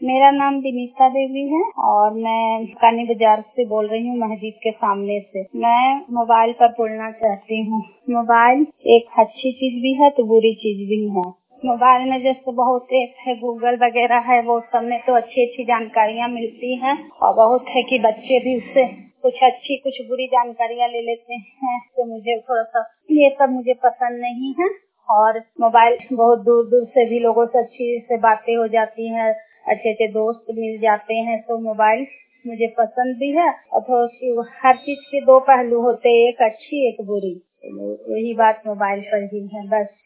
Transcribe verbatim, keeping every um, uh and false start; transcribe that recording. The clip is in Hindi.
मेरा नाम विनीता देवी है और मैं कानी बाजार से बोल रही हूँ, मस्जिद के सामने से। मैं मोबाइल पर बोलना चाहती हूँ। मोबाइल एक अच्छी चीज भी है तो बुरी चीज भी है। मोबाइल में जैसे बहुत ऐप है, गूगल वगैरह है, वो सब में तो अच्छी अच्छी जानकारियाँ मिलती हैं और बहुत है कि बच्चे भी उससे कुछ अच्छी कुछ बुरी जानकारियाँ ले लेते हैं। तो मुझे थोड़ा सा ये सब मुझे पसंद नहीं है। और मोबाइल बहुत दूर दूर से भी लोगों से अच्छी से बातें हो जाती हैं, अच्छे अच्छे दोस्त मिल जाते हैं। तो मोबाइल मुझे पसंद भी है और थोड़ी हर चीज के दो पहलू होते हैं, एक अच्छी एक बुरी। यही बात मोबाइल पर ही है बस।